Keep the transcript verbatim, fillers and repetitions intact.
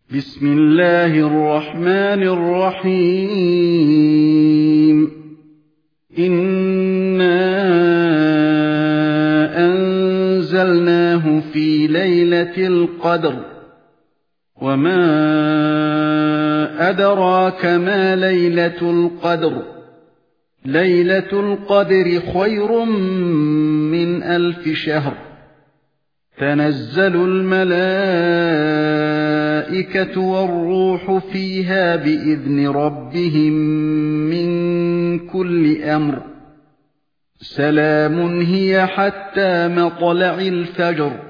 بسم الله الرحمن الرحيم إنا أنزلناه في ليلة القدر وما أدراك ما ليلة القدر ليلة القدر خير من ألف شهر تنزل الملائكة والروح فيها بإذن ربهم من كل أمر سلام هي حتى مطلع الفجر